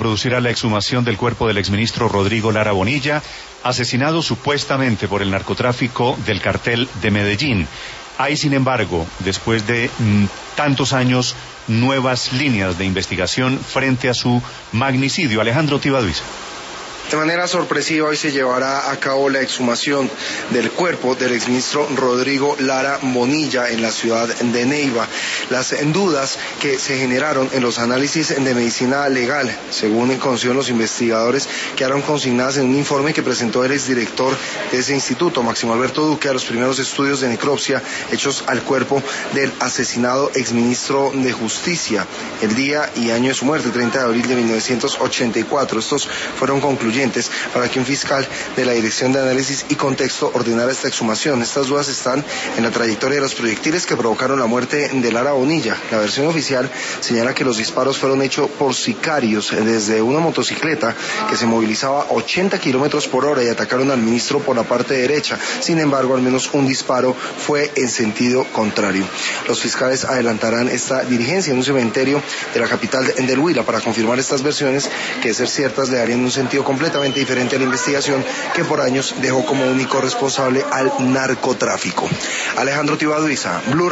producirá la exhumación del cuerpo del exministro Rodrigo Lara Bonilla, asesinado supuestamente por el narcotráfico del cartel de Medellín. Hay, sin embargo, después de tantos años, nuevas líneas de investigación frente a su magnicidio. Alejandro Tibaduiza. De manera sorpresiva hoy se llevará a cabo la exhumación del cuerpo del exministro Rodrigo Lara Bonilla en la ciudad de Neiva. Las dudas que se generaron en los análisis de medicina legal, según conocieron los investigadores, quedaron consignadas en un informe que presentó el exdirector de ese instituto, Máximo Alberto Duque, a los primeros estudios de necropsia hechos al cuerpo del asesinado exministro de Justicia, el día y año de su muerte, 30 de abril de 1984. Estos fueron concluyentes para que un fiscal de la Dirección de Análisis y Contexto ordenara esta exhumación. Estas dudas están en la trayectoria de los proyectiles que provocaron la muerte de Lara Bonilla. La versión oficial señala que los disparos fueron hechos por sicarios desde una motocicleta que se movilizaba 80 kilómetros por hora y atacaron al ministro por la parte derecha. Sin embargo, al menos un disparo fue en sentido contrario. Los fiscales adelantarán esta diligencia en un cementerio de la capital del Huila para confirmar estas versiones que, de ser ciertas, le darían un sentido completamente diferente a la investigación que por años dejó como único responsable al narcotráfico. Alejandro Tibaduiza, Blue.